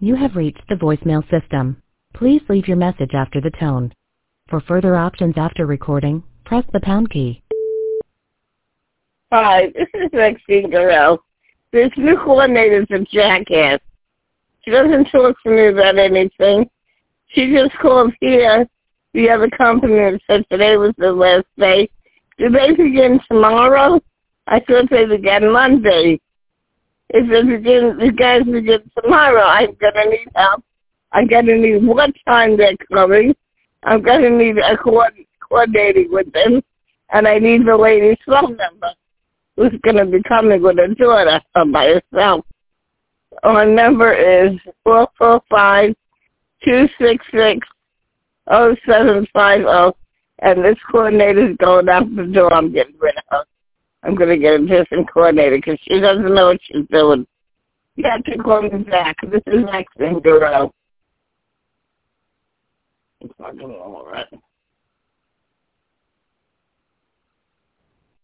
You have reached the voicemail system. Please leave your message after the tone. For further options after recording, press the pound key. Hi, this is Maxine Garrell. This new coordinator's a jackass. She doesn't talk to me about anything. She just called here, the other company, and said today was the last day. Do they begin tomorrow? I thought they began Monday. If you guys begin tomorrow, I'm going to need help. I'm going to need what time they're coming. I'm going to need a coordinating with them. And I need the lady's phone number, who's going to be coming with her daughter or by herself. Our number is 445-266-0750. And this coordinator's going out the door. I'm getting rid of her. I'm going to get a different coordinator because she doesn't know what she's doing. You have to call me back. This is Maxine Garrell. It's not going all right.